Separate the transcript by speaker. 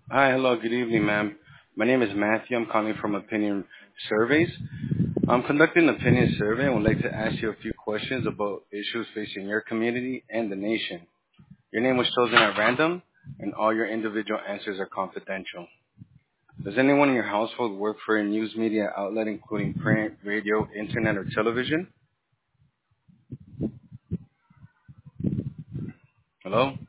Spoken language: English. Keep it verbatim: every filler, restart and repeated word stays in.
Speaker 1: Hi, hello, good evening, ma'am. My name is Matthew. I'm calling from Opinion Surveys. I'm conducting an opinion survey and would like to ask you a few questions about issues facing your community and the nation. Your name was chosen at random, and all your individual answers are confidential. Does anyone in your household work for a news media outlet, including print, radio, internet, or television? Hello?